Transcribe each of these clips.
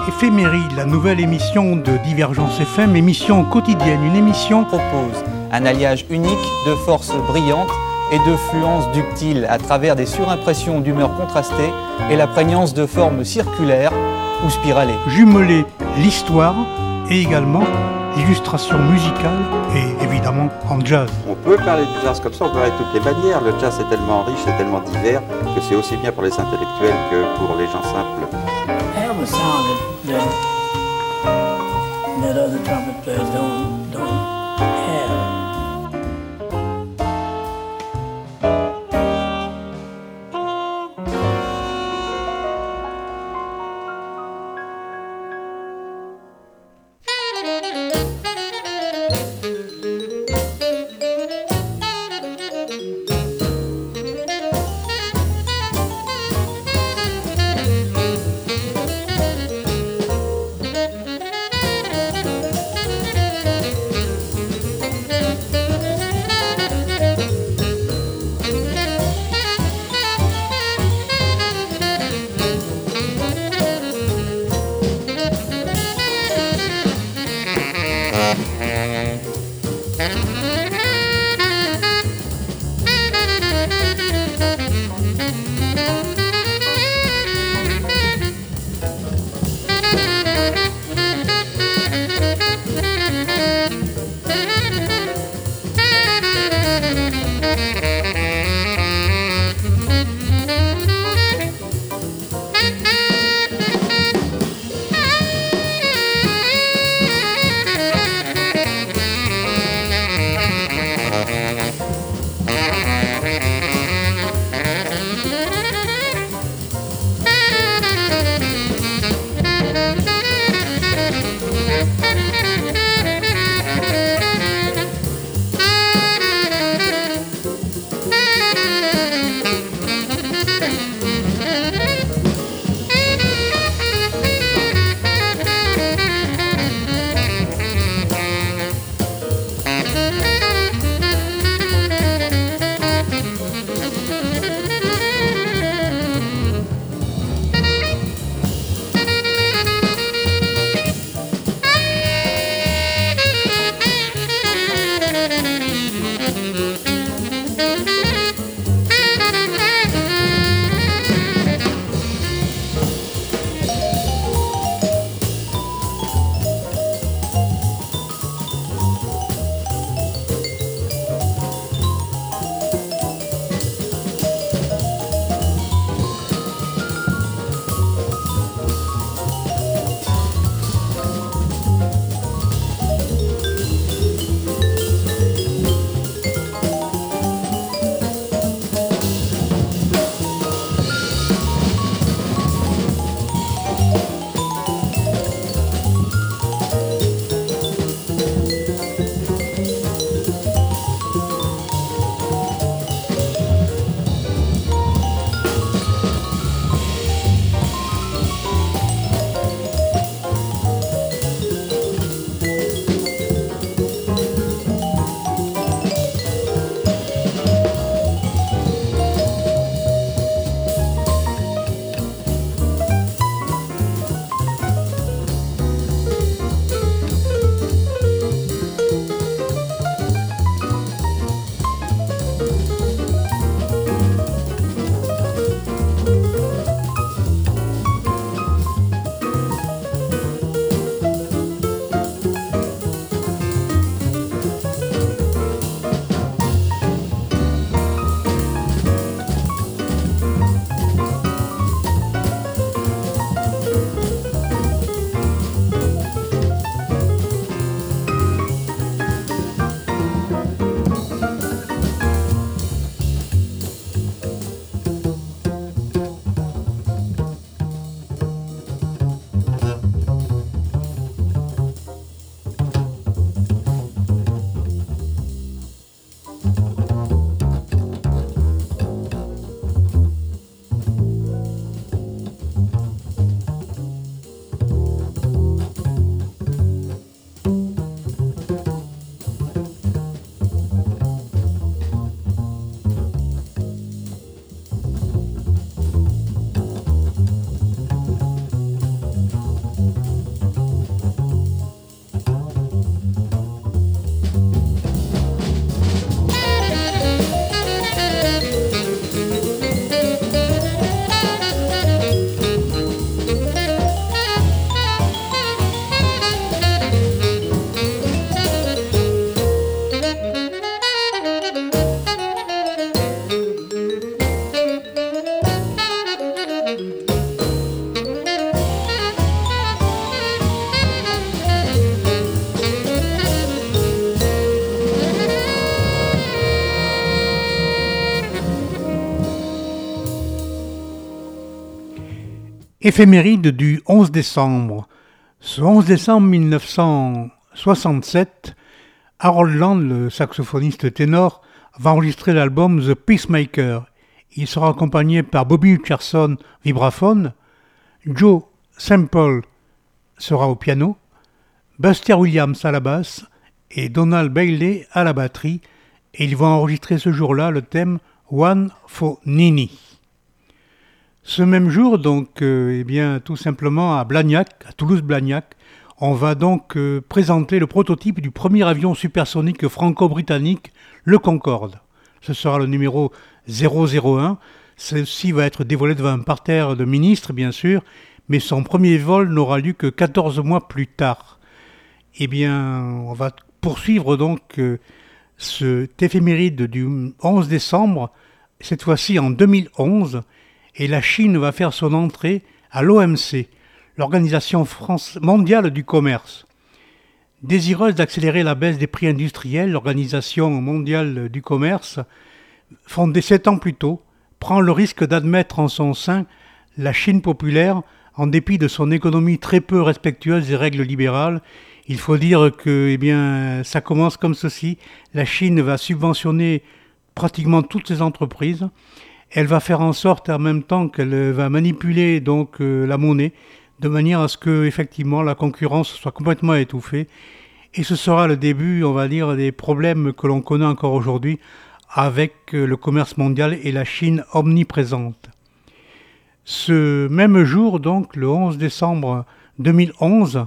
Éphémérie, la nouvelle émission de Divergence FM, émission quotidienne, une émission propose un alliage unique de forces brillantes et de fluences ductiles à travers des surimpressions d'humeurs contrastées et la prégnance de formes circulaires ou spiralées. Jumeler l'histoire et également l'illustration musicale et évidemment en jazz. On peut parler du jazz comme ça, on peut parler de toutes les manières. Le jazz est tellement riche, c'est tellement divers que c'est aussi bien pour les intellectuels que pour les gens simples. I have a sound that other trumpet players don't have. Éphéméride du 11 décembre. Ce 11 décembre 1967, Harold Land, le saxophoniste ténor, va enregistrer l'album The Peacemaker. Il sera accompagné par Bobby Hutcherson, vibraphone, Joe Sample sera au piano, Buster Williams à la basse et Donald Bailey à la batterie, et ils vont enregistrer ce jour-là le thème One for Nini. Ce même jour, donc, tout simplement à Blagnac, à Toulouse-Blagnac, on va donc présenter le prototype du premier avion supersonique franco-britannique, le Concorde. Ce sera le numéro 001. Ceci va être dévoilé devant un parterre de ministres, bien sûr, mais son premier vol n'aura lieu que 14 mois plus tard. Eh bien, on va poursuivre donc cet éphéméride du 11 décembre, cette fois-ci en 2011, et la Chine va faire son entrée à l'OMC, l'Organisation mondiale du commerce. Désireuse d'accélérer la baisse des prix industriels, l'Organisation mondiale du commerce, fondée 7 ans plus tôt, prend le risque d'admettre en son sein la Chine populaire en dépit de son économie très peu respectueuse des règles libérales. Il faut dire que ça commence comme ceci. La Chine va subventionner pratiquement toutes ses entreprises. Elle va faire en sorte en même temps qu'elle va manipuler donc la monnaie de manière à ce que effectivement la concurrence soit complètement étouffée. Et ce sera le début, on va dire, des problèmes que l'on connaît encore aujourd'hui avec le commerce mondial et la Chine omniprésente. Ce même jour, donc, le 11 décembre 2011,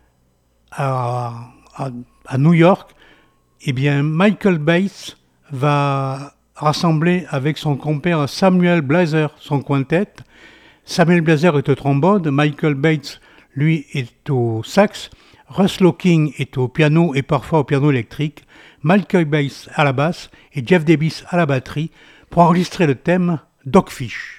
à New York, Michael Bates va rassembler avec son compère Samuel Blazer son quintet. Samuel Blazer est au trombone, Michael Bates, lui, est au sax, Russ Locking est au piano et parfois au piano électrique, Michael Bates à la basse et Jeff Davis à la batterie pour enregistrer le thème Dogfish.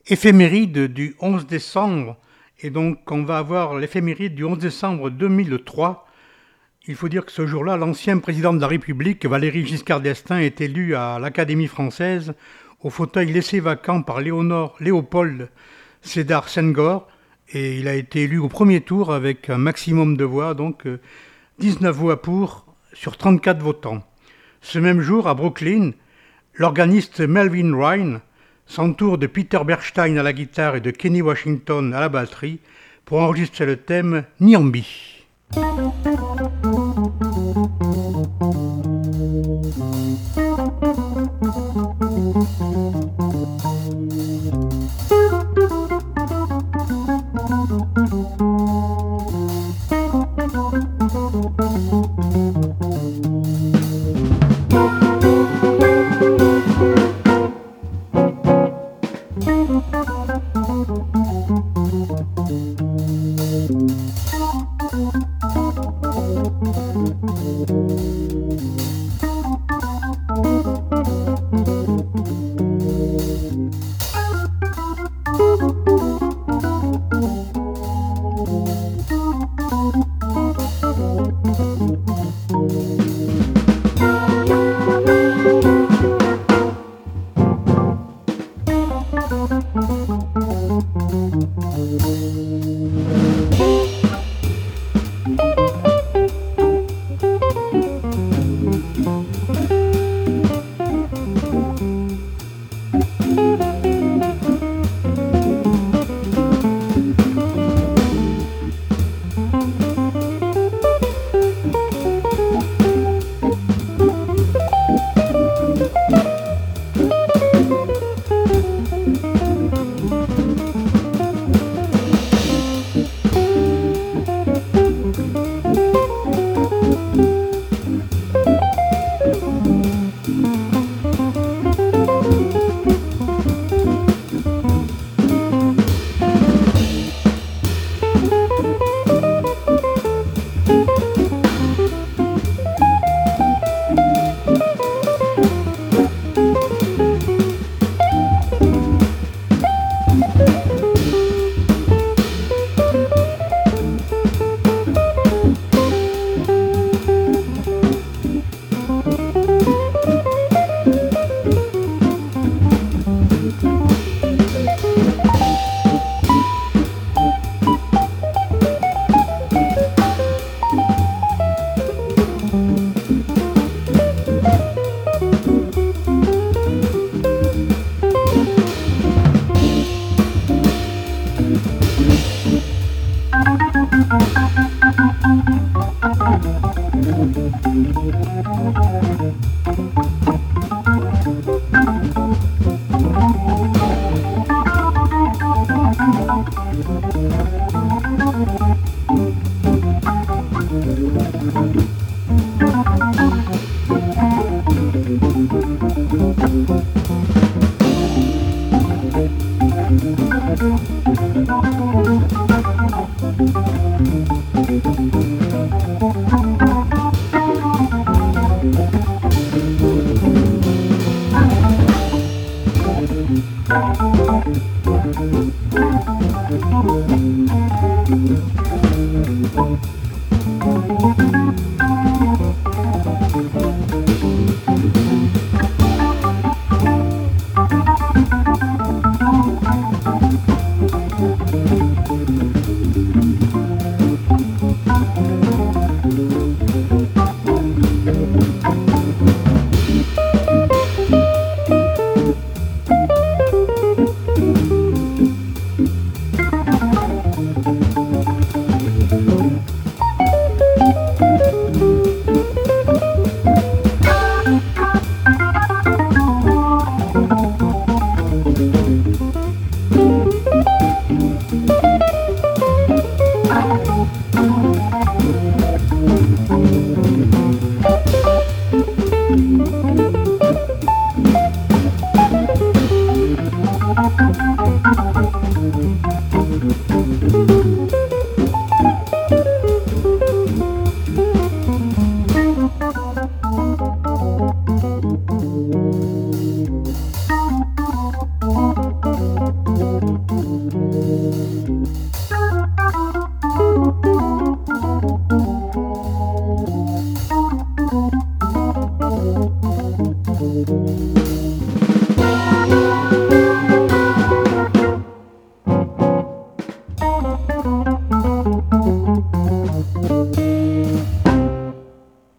éphéméride du 11 décembre. Et donc, on va avoir l'éphéméride du 11 décembre 2003. Il faut dire que ce jour-là, l'ancien président de la République, Valéry Giscard d'Estaing, est élu à l'Académie française au fauteuil laissé vacant par Léopold Sédar Senghor. Et il a été élu au premier tour avec un maximum de voix, donc 19 voix pour sur 34 votants. Ce même jour, à Brooklyn, l'organiste Melvin Ryan s'entoure de Peter Bernstein à la guitare et de Kenny Washington à la batterie pour enregistrer le thème Nyambi.